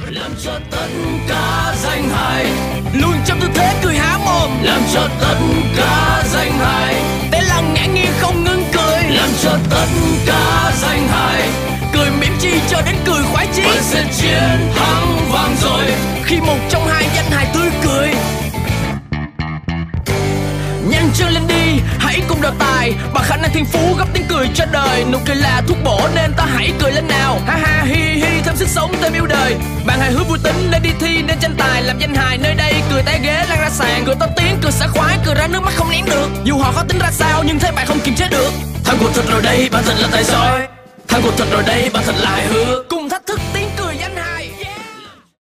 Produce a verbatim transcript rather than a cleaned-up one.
làm cho tất cả danh hài, luôn trong tư thế cười há mồm, làm cho tất cả danh hài, để lòng ngã nghiêng không ngừng cười, làm cho tất cả danh hài, cười mỉm chi cho đến cười khoái chí. vẫn sẽ chiến thắng vang dội khi một trong hai danh hài tươi cười. Nhanh chân lên đi, hãy cùng đào tài, bằng khả năng thiên phú góp tiếng cười cho đời. Nụ cười là thuốc bổ nên ta hãy cười lên nào. Ha ha hi hi, thêm sức sống thêm yêu đời. Bạn hài hước vui tính nên đi thi nên tranh tài, làm danh hài nơi đây cười té ghế lan ra sàn, cười to tiếng cười sảng khoái, cười ra nước mắt không nén được. Dù họ khó tính ra sao nhưng thấy bạn không kiềm chế được. thắng cuộc thật rồi đây, bạn thật là tài giỏi. Thắng cuộc thật rồi đây, bạn thật là hài hước. Cùng